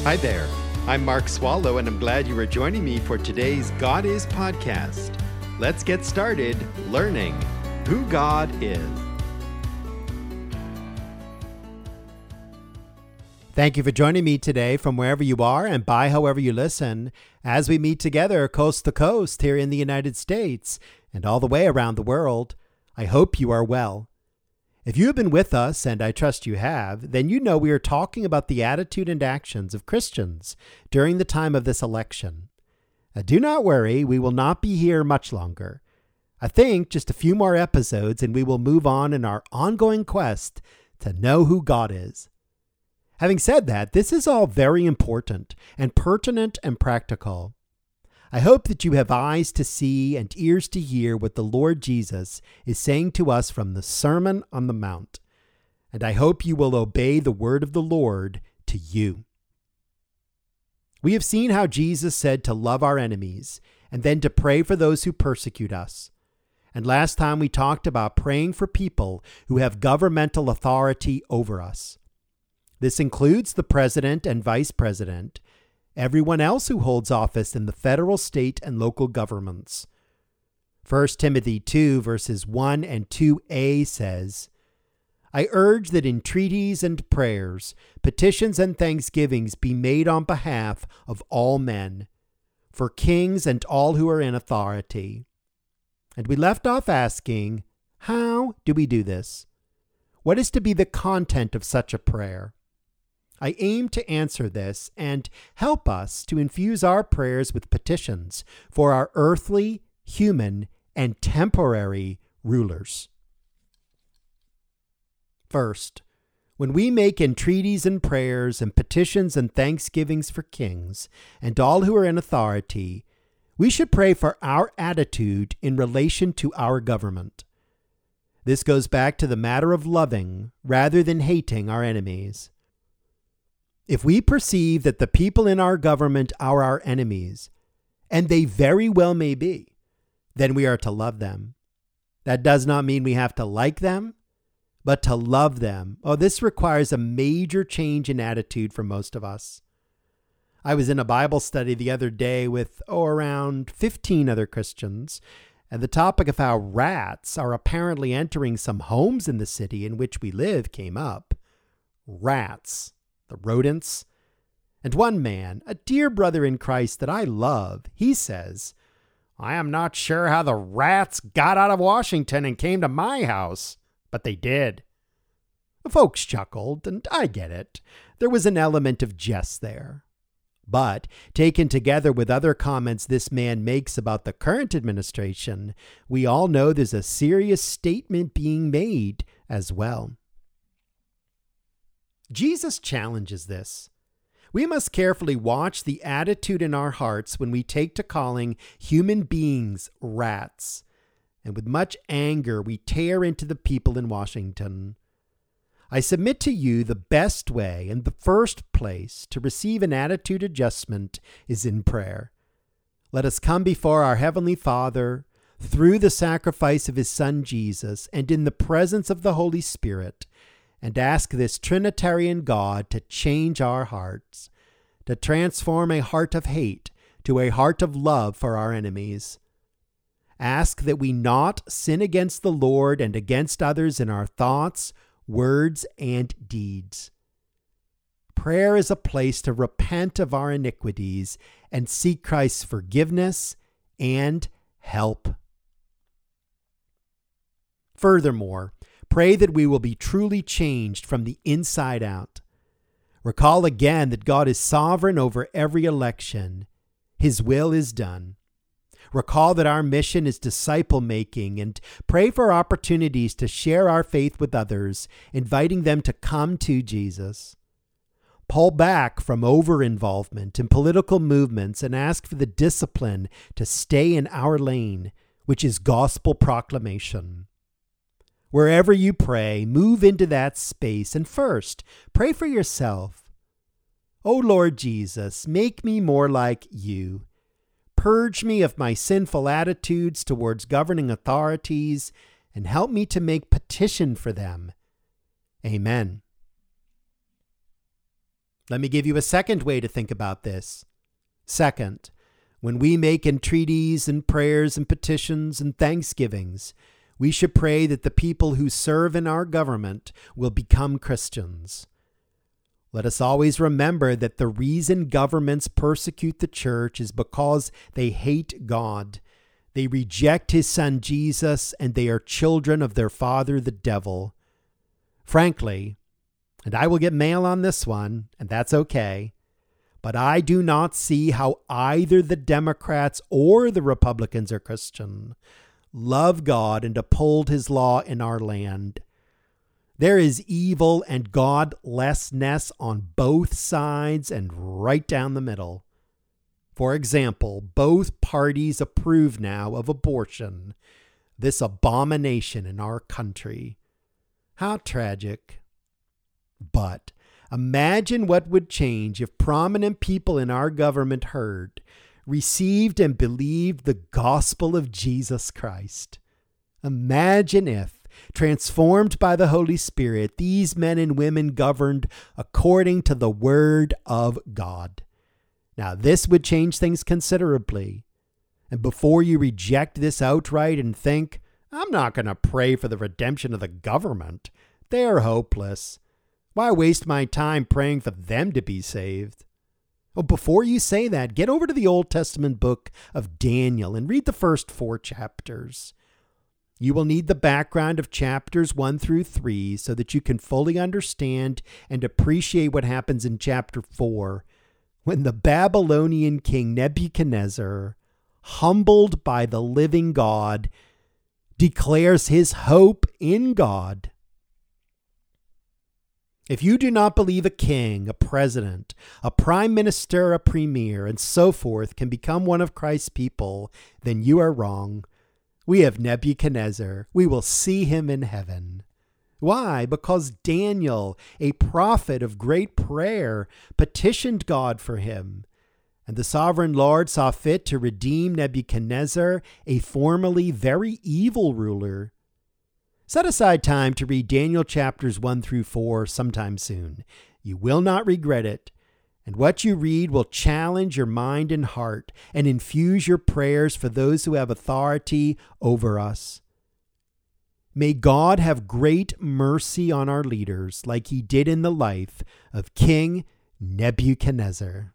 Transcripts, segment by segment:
Hi there. I'm Mark Swallow, and I'm glad you are joining me for today's God Is podcast. Let's get started learning who God is. Thank you for joining me today from wherever you are and by however you listen as we meet together coast to coast here in the United States and all the way around the world. I hope you are well. If you have been with us, and I trust you have, then you know we are talking about the attitude and actions of Christians during the time of this election. Do not worry, we will not be here much longer. I think just a few more episodes and we will move on in our ongoing quest to know who God is. Having said that, this is all very important and pertinent and practical. I hope that you have eyes to see and ears to hear what the Lord Jesus is saying to us from the Sermon on the Mount. And I hope you will obey the word of the Lord to you. We have seen how Jesus said to love our enemies and then to pray for those who persecute us. And last time we talked about praying for people who have governmental authority over us. This includes the president and vice president, everyone else who holds office in the federal, state, and local governments. 1 Timothy 2 verses 1 and 2a says, I urge that entreaties and prayers, petitions and thanksgivings be made on behalf of all men, for kings and all who are in authority. And we left off asking, how do we do this? What is to be the content of such a prayer? I aim to answer this and help us to infuse our prayers with petitions for our earthly, human, and temporary rulers. First, when we make entreaties and prayers and petitions and thanksgivings for kings and all who are in authority, we should pray for our attitude in relation to our government. This goes back to the matter of loving rather than hating our enemies. If we perceive that the people in our government are our enemies, and they very well may be, then we are to love them. That does not mean we have to like them, but to love them. Oh, this requires a major change in attitude for most of us. I was in a Bible study the other day with, around 15 other Christians, and the topic of how rats are apparently entering some homes in the city in which we live came up. Rats. The rodents. And one man, a dear brother in Christ that I love, he says, I am not sure how the rats got out of Washington and came to my house, but they did. The folks chuckled, and I get it. There was an element of jest there. But, taken together with other comments this man makes about the current administration, we all know there's a serious statement being made as well. Jesus challenges this. We must carefully watch the attitude in our hearts when we take to calling human beings rats. And with much anger, we tear into the people in Washington. I submit to you the best way and the first place to receive an attitude adjustment is in prayer. Let us come before our Heavenly Father through the sacrifice of His Son Jesus and in the presence of the Holy Spirit, and ask this Trinitarian God to change our hearts, to transform a heart of hate to a heart of love for our enemies. Ask that we not sin against the Lord and against others in our thoughts, words, and deeds. Prayer is a place to repent of our iniquities and seek Christ's forgiveness and help. Furthermore, pray that we will be truly changed from the inside out. Recall again that God is sovereign over every election. His will is done. Recall that our mission is disciple making and pray for opportunities to share our faith with others, inviting them to come to Jesus. Pull back from over-involvement in political movements and ask for the discipline to stay in our lane, which is gospel proclamation. Wherever you pray, move into that space and first, pray for yourself. O Lord Jesus, make me more like you. Purge me of my sinful attitudes towards governing authorities and help me to make petition for them. Amen. Let me give you a second way to think about this. Second, when we make entreaties and prayers and petitions and thanksgivings, we should pray that the people who serve in our government will become Christians. Let us always remember that the reason governments persecute the church is because they hate God. They reject his son Jesus, and they are children of their father, the devil. Frankly, and I will get mail on this one, and that's okay, but I do not see how either the Democrats or the Republicans are Christian, love God, and uphold his law in our land. There is evil and godlessness on both sides and right down the middle. For example, both parties approve now of abortion, this abomination in our country. How tragic. But imagine what would change if prominent people in our government heard, received, and believed the gospel of Jesus Christ. Imagine if, transformed by the Holy Spirit, these men and women governed according to the word of God. Now, this would change things considerably. And before you reject this outright and think, I'm not going to pray for the redemption of the government, they are hopeless. Why waste my time praying for them to be saved? Well, before you say that, get over to the Old Testament book of Daniel and read the first 4 chapters. You will need the background of chapters 1 through 3 so that you can fully understand and appreciate what happens in chapter 4 when the Babylonian king Nebuchadnezzar, humbled by the living God, declares his hope in God. If you do not believe a king, a president, a prime minister, a premier, and so forth can become one of Christ's people, then you are wrong. We have Nebuchadnezzar. We will see him in heaven. Why? Because Daniel, a prophet of great prayer, petitioned God for him. And the sovereign Lord saw fit to redeem Nebuchadnezzar, a formerly very evil ruler. Set aside time to read Daniel chapters 1 through 4 sometime soon. You will not regret it. And what you read will challenge your mind and heart and infuse your prayers for those who have authority over us. May God have great mercy on our leaders like he did in the life of King Nebuchadnezzar.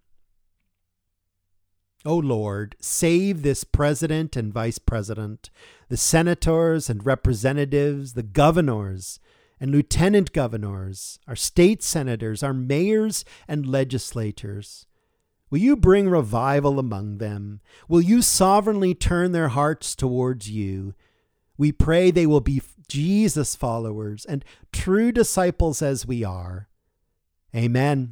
O Lord, save this president and vice president, the senators and representatives, the governors and lieutenant governors, our state senators, our mayors and legislators. Will you bring revival among them? Will you sovereignly turn their hearts towards you? We pray they will be Jesus followers and true disciples as we are. Amen.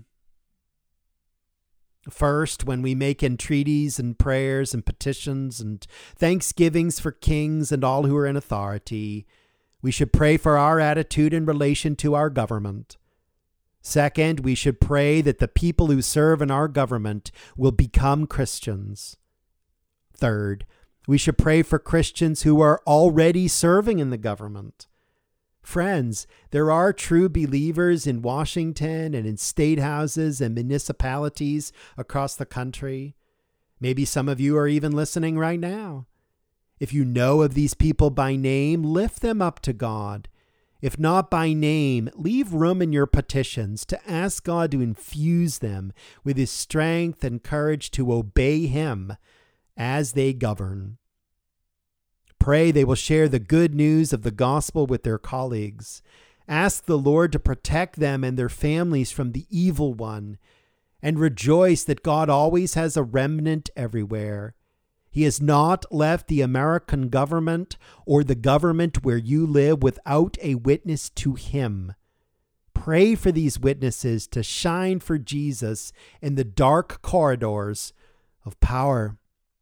First, when we make entreaties and prayers and petitions and thanksgivings for kings and all who are in authority, we should pray for our attitude in relation to our government. Second, we should pray that the people who serve in our government will become Christians. Third, we should pray for Christians who are already serving in the government. Friends, there are true believers in Washington and in state houses and municipalities across the country. Maybe some of you are even listening right now. If you know of these people by name, lift them up to God. If not by name, leave room in your petitions to ask God to infuse them with his strength and courage to obey him as they govern. Pray they will share the good news of the gospel with their colleagues. Ask the Lord to protect them and their families from the evil one, and rejoice that God always has a remnant everywhere. He has not left the American government or the government where you live without a witness to him. Pray for these witnesses to shine for Jesus in the dark corridors of power.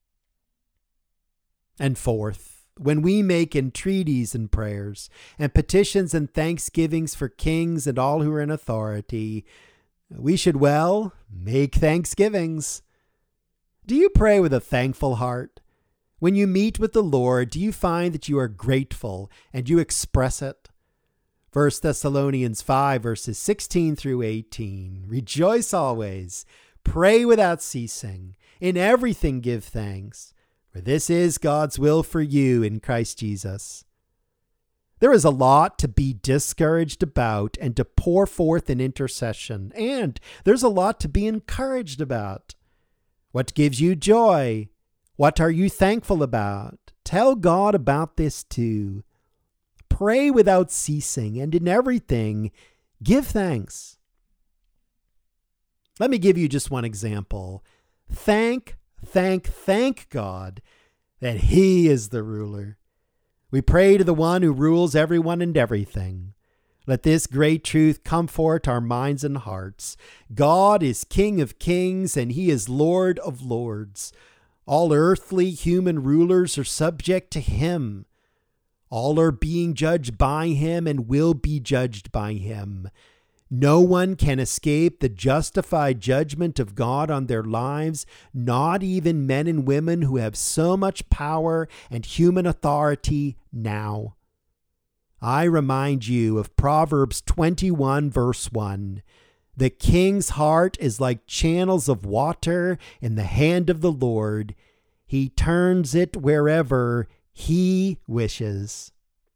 And fourth, when we make entreaties and prayers and petitions and thanksgivings for kings and all who are in authority, we should, make thanksgivings. Do you pray with a thankful heart? When you meet with the Lord, do you find that you are grateful and you express it? 1 Thessalonians 5, verses 16 through 18. Rejoice always, pray without ceasing, in everything give thanks, for this is God's will for you in Christ Jesus. There is a lot to be discouraged about and to pour forth in intercession, and there's a lot to be encouraged about. What gives you joy? What are you thankful about? Tell God about this too. Pray without ceasing, and in everything, give thanks. Let me give you just one example. Thank God that He is the ruler. We pray to the one who rules everyone and everything. Let this great truth comfort our minds and hearts. God is King of kings, and He is Lord of lords. All earthly human rulers are subject to Him. All are being judged by Him and will be judged by Him. No one can escape the justified judgment of God on their lives, not even men and women who have so much power and human authority now. I remind you of Proverbs 21, verse 1. The king's heart is like channels of water in the hand of the Lord. He turns it wherever He wishes.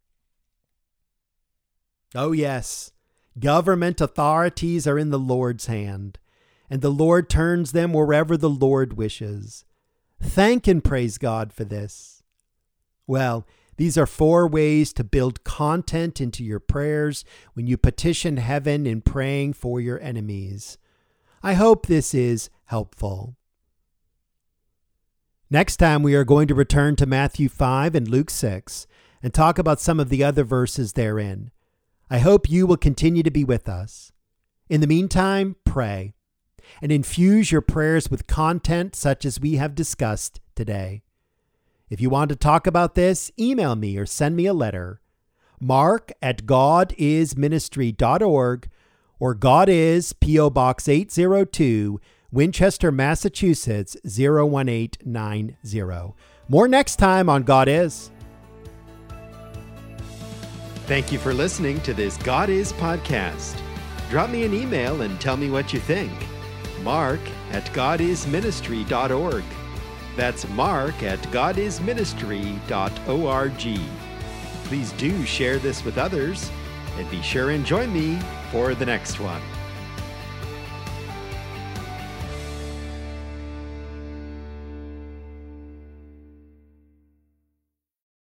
Oh yes, government authorities are in the Lord's hand, and the Lord turns them wherever the Lord wishes. Thank and praise God for this. Well, these are 4 ways to build content into your prayers when you petition heaven in praying for your enemies. I hope this is helpful. Next time we are going to return to Matthew 5 and Luke 6 and talk about some of the other verses therein. I hope you will continue to be with us. In the meantime, pray and infuse your prayers with content such as we have discussed today. If you want to talk about this, email me or send me a letter. mark@godisministry.org or God is, P.O. Box 802, Winchester, Massachusetts, 01890. More next time on God Is. Thank you for listening to this God Is podcast. Drop me an email and tell me what you think. mark@godisministry.org. That's mark@godisministry.org. Please do share this with others and be sure and join me for the next one.